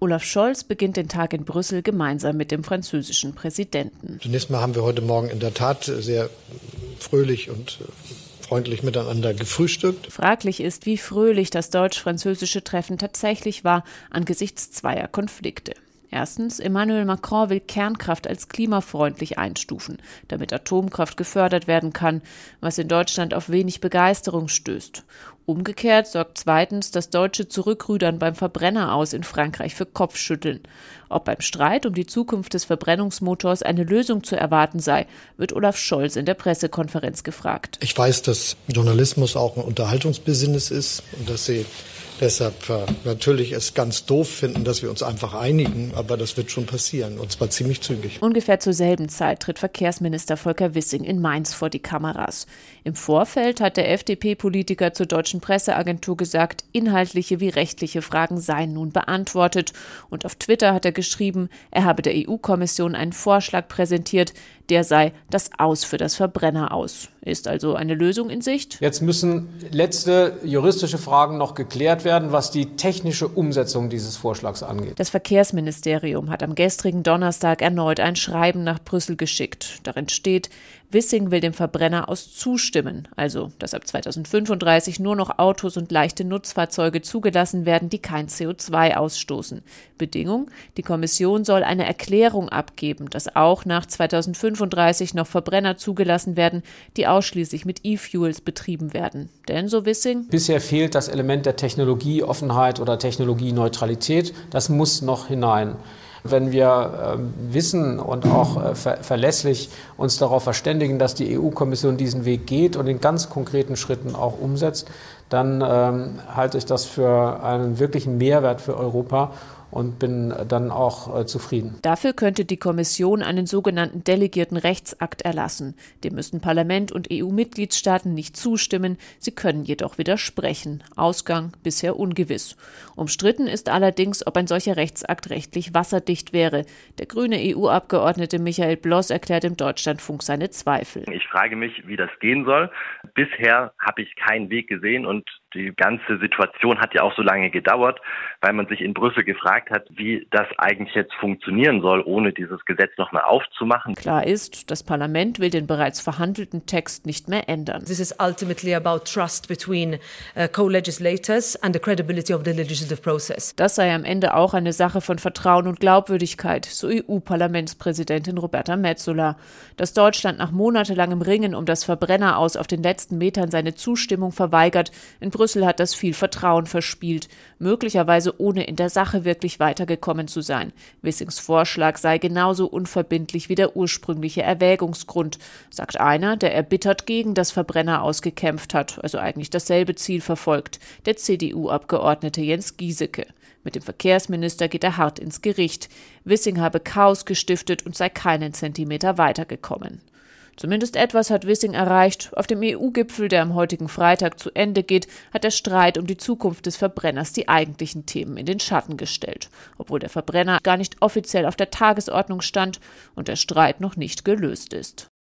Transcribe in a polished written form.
Olaf Scholz beginnt den Tag in Brüssel gemeinsam mit dem französischen Präsidenten. Zunächst mal haben wir heute Morgen in der Tat sehr fröhlich und freundlich miteinander gefrühstückt. Fraglich ist, wie fröhlich das deutsch-französische Treffen tatsächlich war angesichts zweier Konflikte. Erstens, Emmanuel Macron will Kernkraft als klimafreundlich einstufen, damit Atomkraft gefördert werden kann, was in Deutschland auf wenig Begeisterung stößt. Umgekehrt sorgt zweitens das deutsche Zurückrudern beim Verbrenner aus in Frankreich für Kopfschütteln. Ob beim Streit um die Zukunft des Verbrennungsmotors eine Lösung zu erwarten sei, wird Olaf Scholz in der Pressekonferenz gefragt. Ich weiß, dass Journalismus auch ein Unterhaltungsbusiness ist und dass Sie deshalb natürlich es ganz doof finden, dass wir uns einfach einigen, aber das wird schon passieren, und zwar ziemlich zügig. Ungefähr zur selben Zeit tritt Verkehrsminister Volker Wissing in Mainz vor die Kameras. Im Vorfeld hat der FDP-Politiker zur Deutschen Presseagentur gesagt, inhaltliche wie rechtliche Fragen seien nun beantwortet. Und auf Twitter hat er geschrieben, er habe der EU-Kommission einen Vorschlag präsentiert, der sei das Aus für das Verbrenner aus. Ist also eine Lösung in Sicht? Jetzt müssen letzte juristische Fragen noch geklärt werden, was die technische Umsetzung dieses Vorschlags angeht. Das Verkehrsministerium hat am gestrigen Donnerstag erneut ein Schreiben nach Brüssel geschickt. Darin steht, Wissing will dem Verbrenner aus zustimmen, also dass ab 2035 nur noch Autos und leichte Nutzfahrzeuge zugelassen werden, die kein CO2 ausstoßen. Bedingung, die Kommission soll eine Erklärung abgeben, dass auch nach 2035 noch Verbrenner zugelassen werden, die ausschließlich mit E-Fuels betrieben werden. Denn, so Wissing, bisher fehlt das Element der Technologieoffenheit oder Technologieneutralität. Das muss noch hinein. Wenn wir wissen und auch verlässlich uns darauf verständigen, dass die EU-Kommission diesen Weg geht und in ganz konkreten Schritten auch umsetzt, dann halte ich das für einen wirklichen Mehrwert für Europa und bin dann auch zufrieden. Dafür könnte die Kommission einen sogenannten delegierten Rechtsakt erlassen. Dem müssten Parlament und EU-Mitgliedstaaten nicht zustimmen, sie können jedoch widersprechen. Ausgang bisher ungewiss. Umstritten ist allerdings, ob ein solcher Rechtsakt rechtlich wasserdicht wäre. Der grüne EU-Abgeordnete Michael Bloss erklärt im Deutschlandfunk seine Zweifel. Ich frage mich, wie das gehen soll. Bisher habe ich keinen Weg gesehen und die ganze Situation hat ja auch so lange gedauert, weil man sich in Brüssel gefragt hat, wie das eigentlich jetzt funktionieren soll, ohne dieses Gesetz nochmal aufzumachen. Klar ist, das Parlament will den bereits verhandelten Text nicht mehr ändern. This is ultimately about trust between co-legislators and the credibility of the legislative process. Das sei am Ende auch eine Sache von Vertrauen und Glaubwürdigkeit, so EU-Parlamentspräsidentin Roberta Metsola. Dass Deutschland nach monatelangem Ringen um das Verbrenner aus auf den letzten Metern seine Zustimmung verweigert, in Brüssel hat das viel Vertrauen verspielt, möglicherweise ohne in der Sache wirklich weitergekommen zu sein. Wissings Vorschlag sei genauso unverbindlich wie der ursprüngliche Erwägungsgrund, sagt einer, der erbittert gegen das Verbrenner ausgekämpft hat, also eigentlich dasselbe Ziel verfolgt, der CDU-Abgeordnete Jens Giesecke. Mit dem Verkehrsminister geht er hart ins Gericht. Wissing habe Chaos gestiftet und sei keinen Zentimeter weitergekommen. Zumindest etwas hat Wissing erreicht. Auf dem EU-Gipfel, der am heutigen Freitag zu Ende geht, hat der Streit um die Zukunft des Verbrenners die eigentlichen Themen in den Schatten gestellt, obwohl der Verbrenner gar nicht offiziell auf der Tagesordnung stand und der Streit noch nicht gelöst ist.